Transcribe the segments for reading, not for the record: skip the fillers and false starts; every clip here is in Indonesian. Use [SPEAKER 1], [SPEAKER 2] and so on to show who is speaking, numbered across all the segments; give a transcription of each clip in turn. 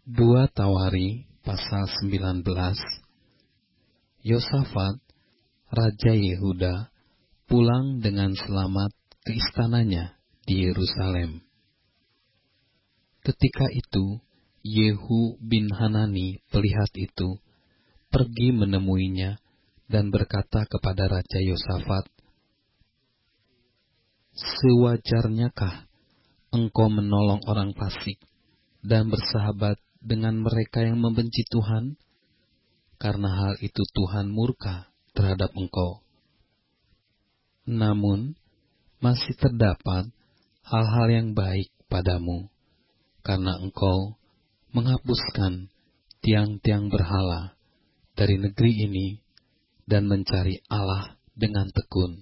[SPEAKER 1] 2 Tawari pasal 19. Yosafat, Raja Yehuda, pulang dengan selamat ke istananya di Yerusalem. Ketika itu, Yehu bin Hanani pelihat itu pergi menemuinya dan berkata kepada Raja Yosafat, "Sewajarnyakah engkau menolong orang fasik dan bersahabat dengan mereka yang membenci Tuhan? Karena hal itu Tuhan murka terhadap engkau. Namun, masih terdapat hal-hal yang baik padamu, karena engkau menghapuskan tiang-tiang berhala dari negeri ini dan mencari Allah dengan tekun."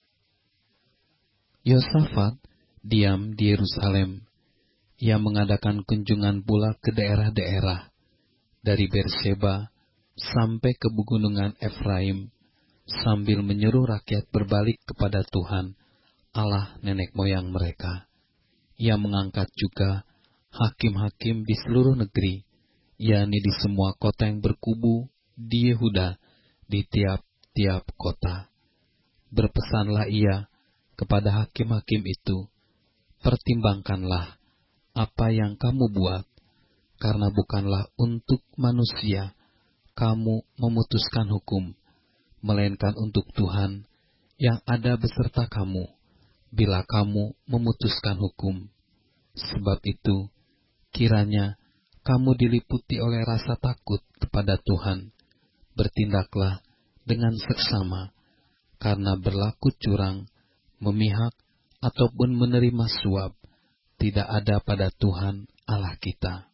[SPEAKER 1] Yosafat diam di Yerusalem. Ia mengadakan kunjungan pula ke daerah-daerah, dari Berseba sampai ke pegunungan Efraim, sambil menyuruh rakyat berbalik kepada Tuhan, Allah nenek moyang mereka. Ia mengangkat juga hakim-hakim di seluruh negeri, yakni di semua kota yang berkubu di Yehuda, di tiap-tiap kota. Berpesanlah ia kepada hakim-hakim itu, "Pertimbangkanlah apa yang kamu buat, karena bukanlah untuk manusia kamu memutuskan hukum, melainkan untuk Tuhan yang ada beserta kamu, bila kamu memutuskan hukum. Sebab itu, kiranya kamu diliputi oleh rasa takut kepada Tuhan. Bertindaklah dengan seksama, karena berlaku curang, memihak, ataupun menerima suap tidak ada pada Tuhan Allah kita."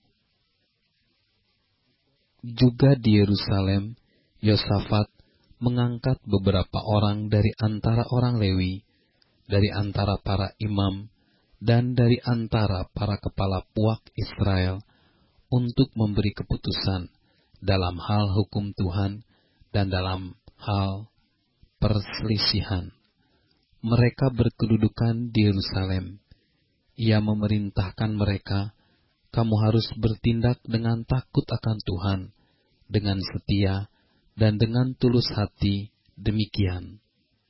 [SPEAKER 1] Juga di Yerusalem, Yosafat mengangkat beberapa orang dari antara orang Lewi, dari antara para imam, dan dari antara para kepala puak Israel, untuk memberi keputusan dalam hal hukum Tuhan dan dalam hal perselisihan. Mereka berkedudukan di Yerusalem. Ia memerintahkan mereka, "Kamu harus bertindak dengan takut akan Tuhan, dengan setia, dan dengan tulus hati demikian.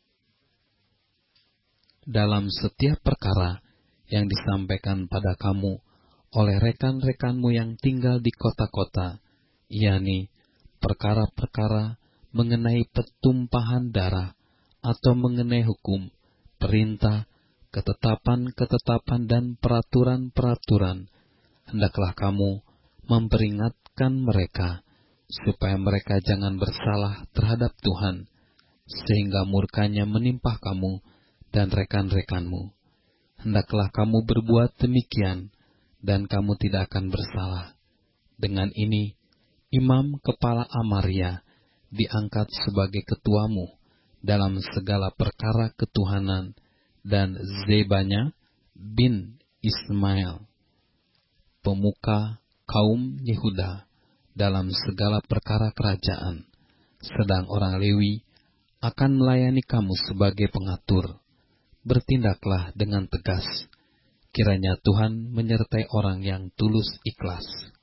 [SPEAKER 1] Dalam setiap perkara yang disampaikan pada kamu oleh rekan-rekanmu yang tinggal di kota-kota, yakni perkara-perkara mengenai pertumpahan darah, atau mengenai hukum, perintah, ketetapan-ketetapan, dan peraturan-peraturan, hendaklah kamu memperingatkan mereka, supaya mereka jangan bersalah terhadap Tuhan, sehingga murkanya menimpa kamu dan rekan-rekanmu. Hendaklah kamu berbuat demikian, dan kamu tidak akan bersalah." Dengan ini, imam kepala Amaria diangkat sebagai ketuamu dalam segala perkara ketuhanan, dan Zebanya bin Ismail, pemuka kaum Yehuda, dalam segala perkara kerajaan, sedang orang Lewi akan melayani kamu sebagai pengatur. Bertindaklah dengan tegas, kiranya Tuhan menyertai orang yang tulus ikhlas.